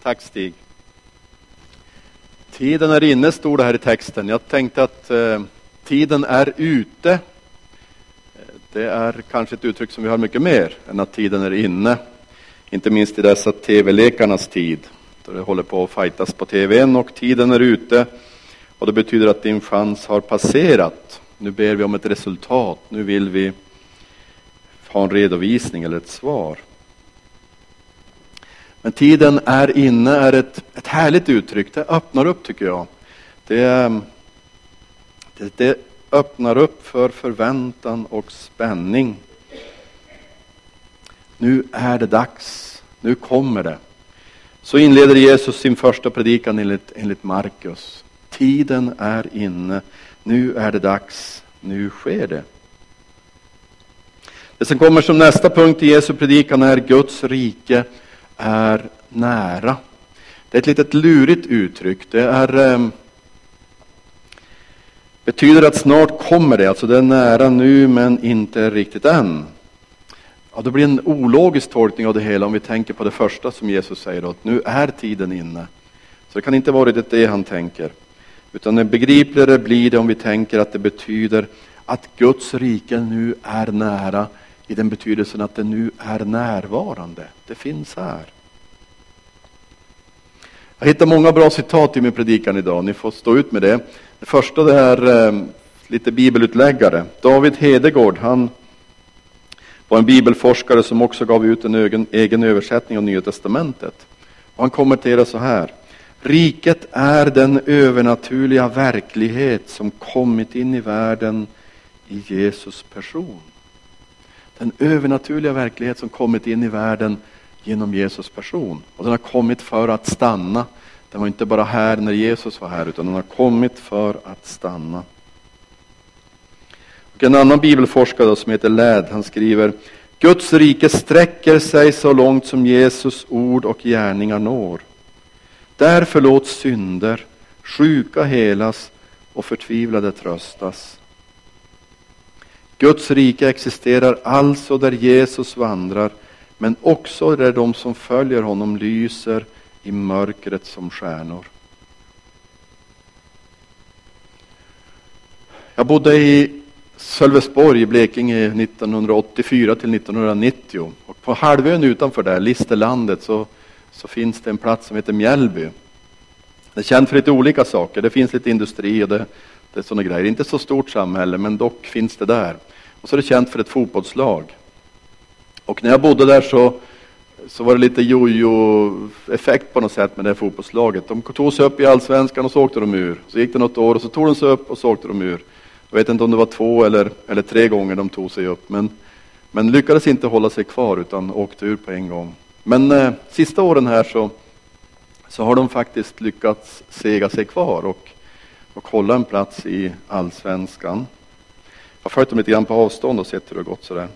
Tack Stig. Tiden är inne, stod det här i texten. Jag tänkte att tiden är ute. Det är kanske ett uttryck som vi har mycket mer än att tiden är inne. Inte minst i dessa tv-lekarnas tid. Då det håller på att fightas på tvn och tiden är ute. Och det betyder att din chans har passerat. Nu ber vi om ett resultat. Nu vill vi ha en redovisning eller ett svar. Men tiden är inne är ett härligt uttryck. Det öppnar upp tycker jag. Det öppnar upp för förväntan och spänning. Nu är det dags. Nu kommer det. Så inleder Jesus sin första predikan enligt Markus. Tiden är inne. Nu är det dags. Nu sker det. Det som kommer som nästa punkt i Jesu predikan är Guds rike är nära. Det är ett litet lurigt uttryck. Det betyder att snart kommer det. Alltså det är nära nu men inte riktigt än. Ja, det blir en ologisk tolkning av det hela om vi tänker på det första som Jesus säger då, att nu är tiden inne. Så det kan inte vara det han tänker. Utan det begripligare blir det om vi tänker att det betyder att Guds rike nu är nära i den betydelsen att det nu är närvarande. Det finns här. Jag hittar många bra citat i min predikan idag. Ni får stå ut med det. Det första det är lite bibelutläggare. David Hedegård, han var en bibelforskare som också gav ut en egen översättning av Nya testamentet. Och han kommenterar så här. Riket är den övernaturliga verklighet som kommit in i världen i Jesus person. Den övernaturliga verklighet som kommit in i världen genom Jesus person. Och den har kommit för att stanna. Den var inte bara här när Jesus var här, utan den har kommit för att stanna. Och en annan bibelforskare som heter Ladd, han skriver: Guds rike sträcker sig så långt som Jesus ord och gärningar når. Där förlåts synder, sjuka helas och förtvivlade tröstas. Guds rike existerar alltså där Jesus vandrar, men också där de som följer honom lyser i mörkret som stjärnor. Jag bodde i Sölvesborg i Blekinge 1984 till 1990. Och på halvön utanför där, Listerlandet, så finns det en plats som heter Mjällby. Det är känt för lite olika saker. Det finns lite industri och det är sådana grejer. Inte så stort samhälle, men dock finns det där. Och så är det känt för ett fotbollslag. Och när jag bodde där så var det lite jojo-effekt på något sätt med det fotbollslaget. De tog sig upp i allsvenskan och så åkte de ur. Så gick det något år och så tog de sig upp och så åkte de ur. Jag vet inte om det var 2 eller 3 gånger de tog sig upp. Men lyckades inte hålla sig kvar utan åkte ur på en gång. Men sista åren här så har de faktiskt lyckats sega sig kvar och hålla en plats i allsvenskan. Jag har följt dem lite grann på avstånd och sett hur det har gått sådär.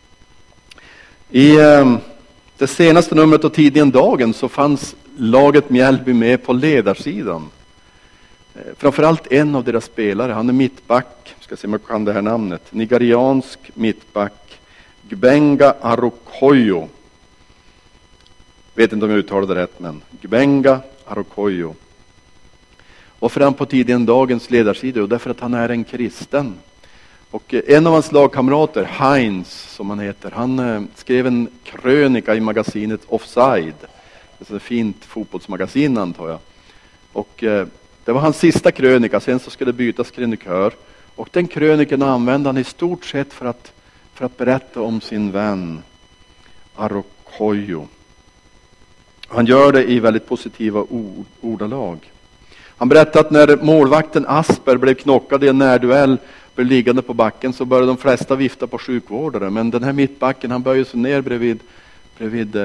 I det senaste numret av tidningen Dagen så fanns laget Mjällby med på ledarsidan. Framförallt en av deras spelare, han är mittback, ska se om jag kan det här namnet, nigeriansk mittback, Gbenga Arokoyo. Vet inte om jag uttalade det rätt, men Gbenga Arokoyo. Och för han på tidningen Dagens ledarsida, och därför att han är en kristen. Och en av hans lagkamrater, Heinz som han heter, han skrev en krönika i magasinet Offside. Det är ett fint fotbollsmagasin antar jag. Och det var hans sista krönika, sen så skulle det bytas krönikör. Och den kröniken använde han i stort sett för att berätta om sin vän Arokoyo. Han gör det i väldigt positiva ordalag. Han berättar att när målvakten Asper blev knockad i en närduell, blev liggande på backen, så började de flesta vifta på sjukvårdare. Men den här mittbacken, han böjer sig ner bredvid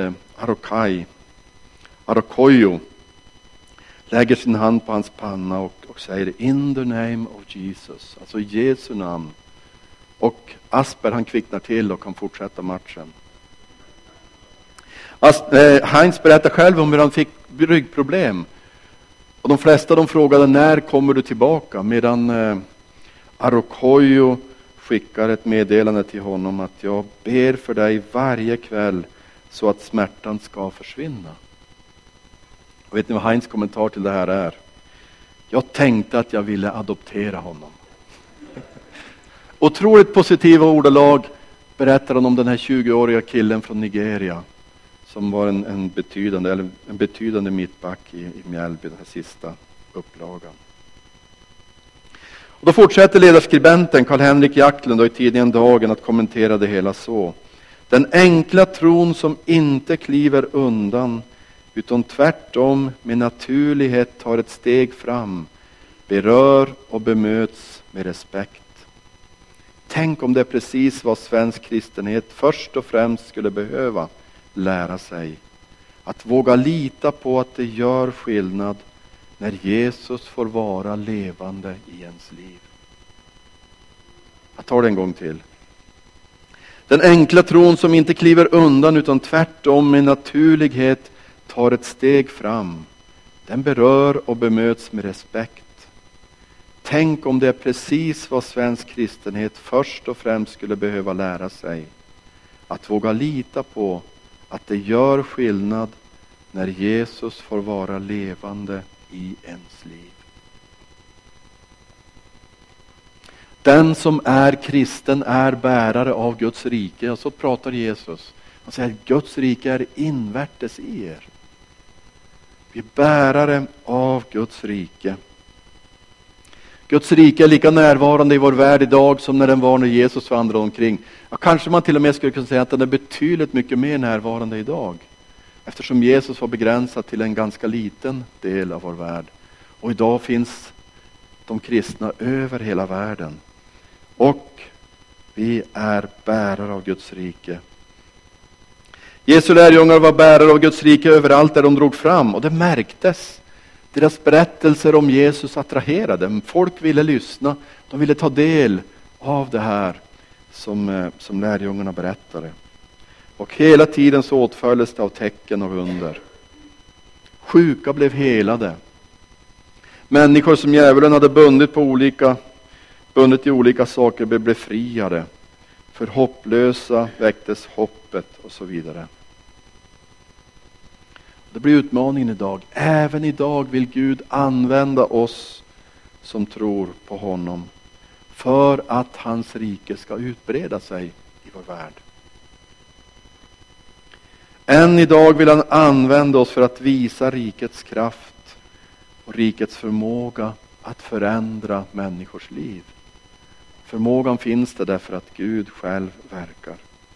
Arokoyo. Lägger sin hand på hans panna och säger In the name of Jesus. Alltså Jesu namn. Och Asper han kvicknar till och kan fortsätta matchen. Heinz berättar själv om hur han fick ryggproblem. Och de flesta de frågade när kommer du tillbaka? Medan Arokoyo skickar ett meddelande till honom att jag ber för dig varje kväll så att smärtan ska försvinna. Och vet ni vad Heinz kommentar till det här är? Jag tänkte att jag ville adoptera honom. Otroligt positiva ordalag berättar han om den här 20-åriga killen från Nigeria. Som var en betydande mittback i Mjällby, den här sista upplagan. Och då fortsätter ledarskribenten Karl-Henrik Jacklund i tidningen Dagen att kommentera det hela så. Den enkla tron som inte kliver undan utan tvärtom med naturlighet tar ett steg fram, berör och bemöts med respekt. Tänk om det är precis vad svensk kristenhet först och främst skulle behöva lära sig. Att våga lita på att det gör skillnad när Jesus får vara levande i ens liv. Jag tar det en gång till. Den enkla tron som inte kliver undan utan tvärtom med naturlighet tar ett steg fram. Den berör och bemöts med respekt. Tänk om det är precis vad svensk kristenhet först och främst skulle behöva lära sig. Att våga lita på att det gör skillnad när Jesus får vara levande i ens liv. Den som är kristen är bärare av Guds rike. Och så pratar Jesus. Han säger att Guds rike är invärtes i er. Vi är bärare av Guds rike. Guds rike är lika närvarande i vår värld idag som när den var när Jesus vandrade omkring. Ja, kanske man till och med skulle kunna säga att den är betydligt mycket mer närvarande idag. Eftersom Jesus var begränsad till en ganska liten del av vår värld. Och idag finns de kristna över hela världen. Och vi är bärare av Guds rike. Jesu lärjungar var bärare av Guds rike överallt där de drog fram. Och det märktes. Deras berättelser om Jesus attraherade. Folk ville lyssna. De ville ta del av det här som lärjungarna berättade. Och hela tiden så åtföljdes det av tecken och under. Sjuka blev helade. Människor som djävulen hade bundit i olika saker blev befriade. För hopplösa väcktes hoppet och så vidare. Det blir utmaningen idag. Även idag vill Gud använda oss som tror på honom för att hans rike ska utbreda sig i vår värld. Än idag vill han använda oss för att visa rikets kraft och rikets förmåga att förändra människors liv. Förmågan finns det därför att Gud själv verkar.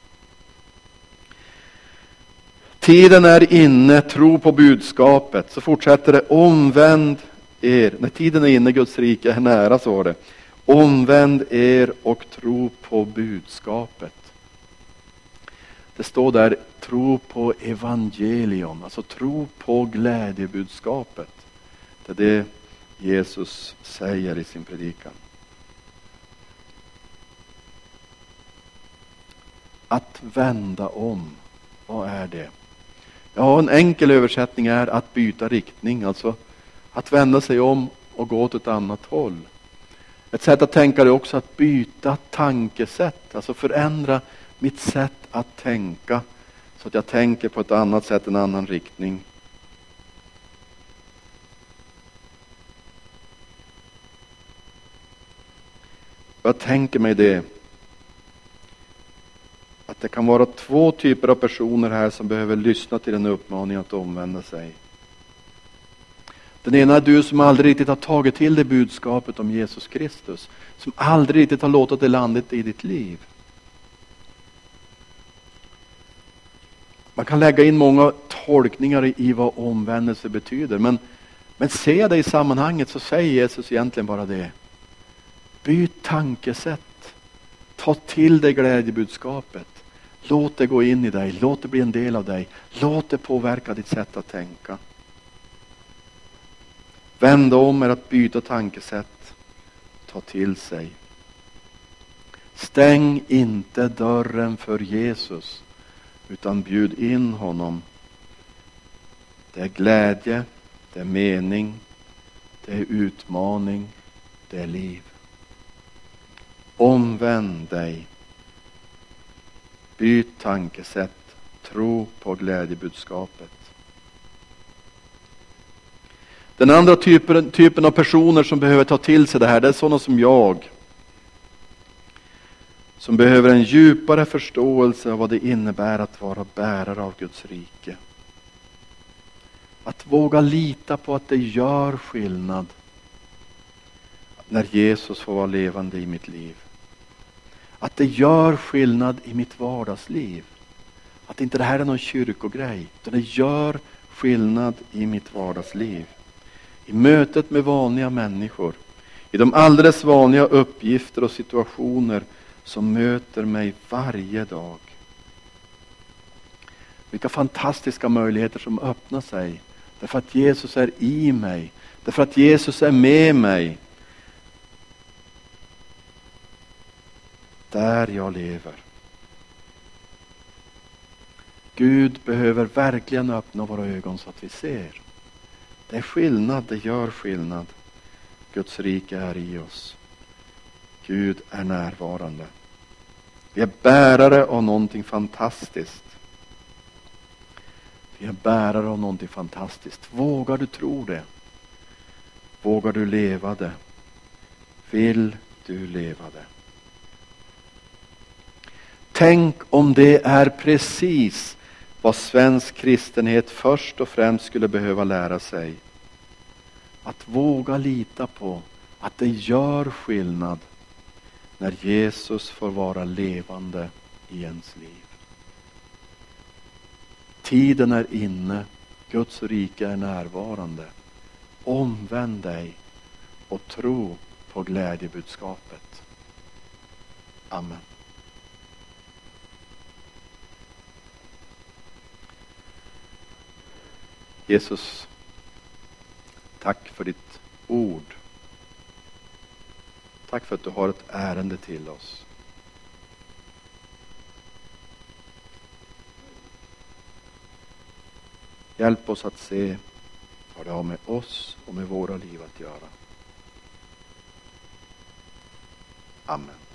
Tiden är inne, tro på budskapet. Så fortsätter det, omvänd er. När tiden är inne, Guds rike är nära, så var det. Omvänd er och tro på budskapet. Det står där, tro på evangelium. Alltså tro på glädjebudskapet. Det är det Jesus säger i sin predikan. Att vända om. Vad är det? Ja, en enkel översättning är att byta riktning. Alltså att vända sig om och gå åt ett annat håll. Ett sätt att tänka är också att byta tankesätt. Alltså förändra mitt sätt att tänka. Så att jag tänker på ett annat sätt, en annan riktning. Jag tänker mig det. Att det kan vara två typer av personer här som behöver lyssna till den uppmaningen att omvända sig. Den ena är du som aldrig riktigt har tagit till det budskapet om Jesus Kristus. Som aldrig riktigt har låtit det landet i ditt liv. Man kan lägga in många tolkningar i vad omvändelse betyder. Men se det i sammanhanget, så säger Jesus egentligen bara det. Byt tankesätt. Ta till dig glädjebudskapet. Låt det gå in i dig. Låt det bli en del av dig. Låt det påverka ditt sätt att tänka. Vända om är att byta tankesätt. Ta till sig. Stäng inte dörren för Jesus, utan bjud in honom. Det är glädje, det är mening, det är utmaning, det är liv. Omvänd dig. Byt tankesätt. Tro på glädjebudskapet. Den andra typen av personer som behöver ta till sig det här, det är sådana som jag. Som behöver en djupare förståelse av vad det innebär att vara bärare av Guds rike. Att våga lita på att det gör skillnad när Jesus får vara levande i mitt liv. Att det gör skillnad i mitt vardagsliv. Att inte det här är någon kyrkogrej, utan det gör skillnad i mitt vardagsliv. I mötet med vanliga människor. I de alldeles vanliga uppgifter och situationer som möter mig varje dag. Vilka fantastiska möjligheter som öppnar sig. Därför att Jesus är i mig. Därför att Jesus är med mig. Där jag lever. Gud behöver verkligen öppna våra ögon så att vi ser. Det är skillnad, det gör skillnad. Guds rike är i oss. Gud är närvarande. Vi är bärare av någonting fantastiskt. Vi är bärare av någonting fantastiskt. Vågar du tro det? Vågar du leva det? Vill du leva det? Tänk om det är precis vad svensk kristenhet först och främst skulle behöva lära sig. Att våga lita på att det gör skillnad när Jesus får vara levande i ens liv. Tiden är inne, Guds rike är närvarande. Omvänd dig och tro på glädjebudskapet. Amen. Jesus, tack för ditt ord. Tack för att du har ett ärende till oss. Hjälp oss att se vad det har med oss och med våra liv att göra. Amen.